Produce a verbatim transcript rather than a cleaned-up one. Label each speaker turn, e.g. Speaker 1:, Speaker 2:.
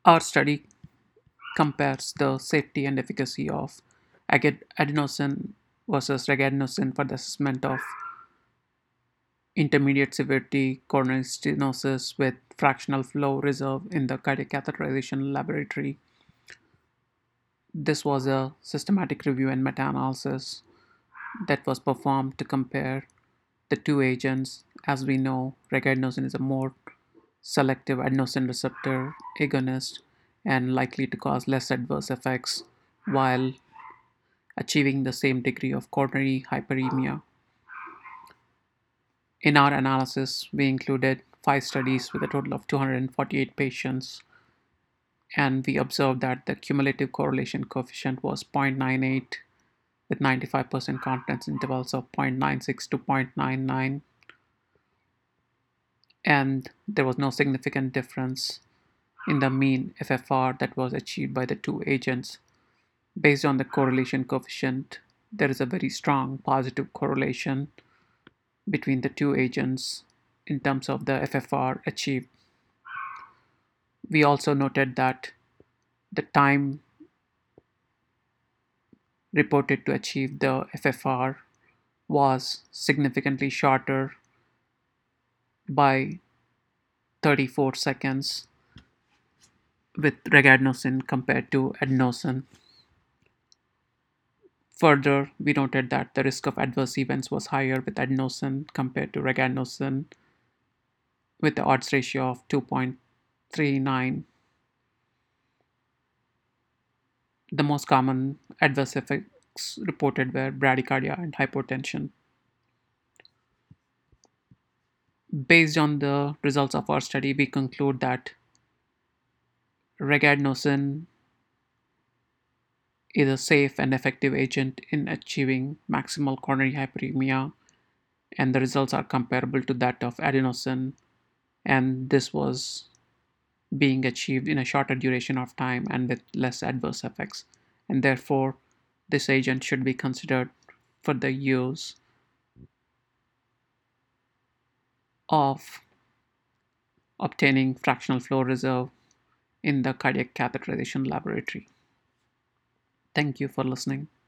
Speaker 1: Our study compares the safety and efficacy of agad- adenosine versus regadenoson for the assessment of intermediate severity coronary stenosis with fractional flow reserve in the cardiac catheterization laboratory. This was a systematic review and meta analysis that was performed to compare the two agents. As we know, regadenoson is a more selective adenosine receptor agonist and likely to cause less adverse effects while achieving the same degree of coronary hyperemia. In our analysis, we included five studies with a total of two hundred forty-eight patients, and we observed that the cumulative correlation coefficient was zero point nine eight with ninety-five percent confidence intervals of zero point nine six to zero point nine nine, and there was no significant difference in the mean F F R that was achieved by the two agents. Based on the correlation coefficient, there is a very strong positive correlation between the two agents in terms of the F F R achieved. We also noted that the time reported to achieve the F F R was significantly shorter by thirty-four seconds with regadenoson compared to adenosine. Further, we noted that the risk of adverse events was higher with adenosine compared to regadenoson with the odds ratio of two point three nine. The most common adverse effects reported were bradycardia and hypotension. Based on the results of our study, we conclude that regadenoson is a safe and effective agent in achieving maximal coronary hyperemia, and the results are comparable to that of adenosine. And this was being achieved in a shorter duration of time and with less adverse effects. And therefore, this agent should be considered for the use of obtaining fractional flow reserve in the cardiac catheterization laboratory. Thank you for listening.